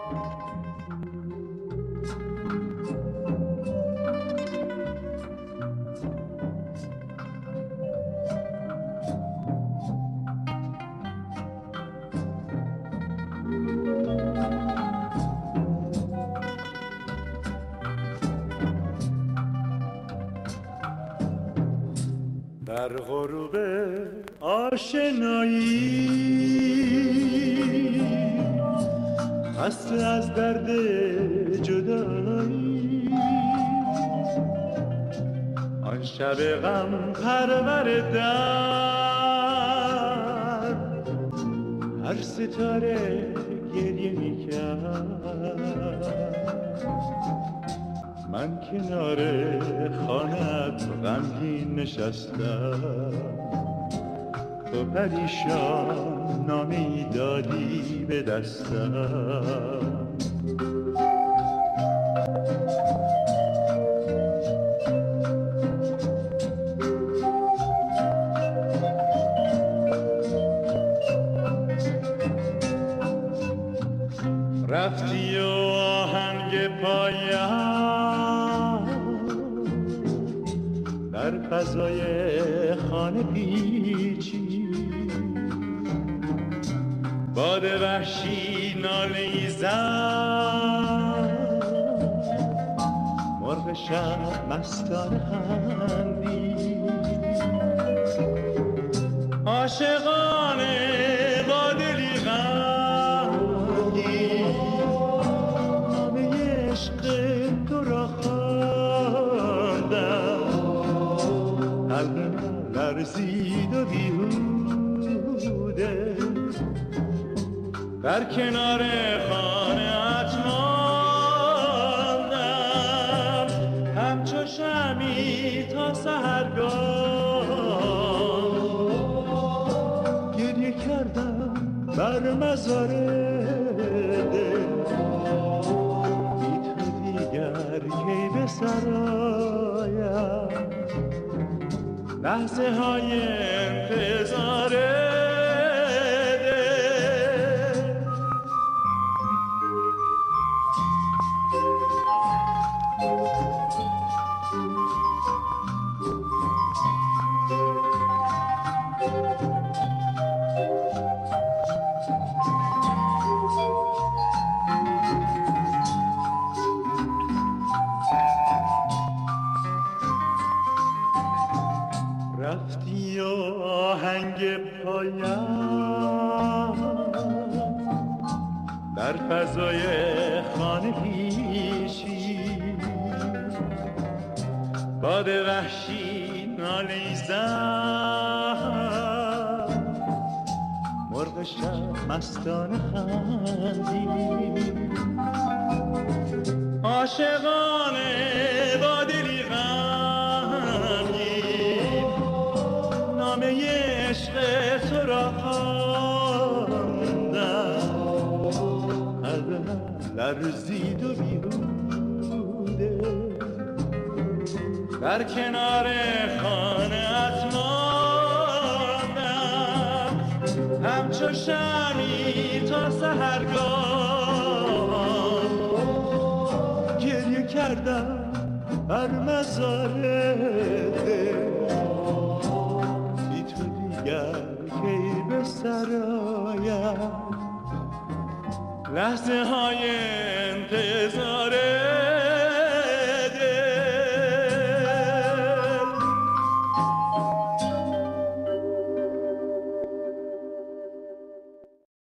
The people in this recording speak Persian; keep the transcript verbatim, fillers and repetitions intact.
در غروب آشنایی خسته از درد جدایی آن شب غم پرور در هر ستاره گریه میکرد من کنار خانت غمگین نشستم تو پریشان نامی دادی به دستم رفتی و آهنگ پایم در فضای خانه پیچی باد وحشی ناله‌ای زد مرغ شب مستانه خندید عاشقانه با دلی غمگین نامه عشق تو را خواندم قلبم لرزید و بیهوده در کنار خانه‌ات ماندم همچو شمعی تا سحرگاه گریه کردم بر مزار دل بی تو دیگر کی به سرایم لحظه های انتظار رفتی و آهنگ پایم در فضای خانه پیشی باد وحشی ناله‌ای زد مرغ شب مستانه خندید عاشقانه با دلی غمگین نامه عشق تو را خواندم قلبم لرزید و بیهوده در کنار خانه‌ات ماندم همچو شمعی تا سحرگاه گریه کردم بر مزار دل بی تو دیگر کی به سرایم لحظه های انتظار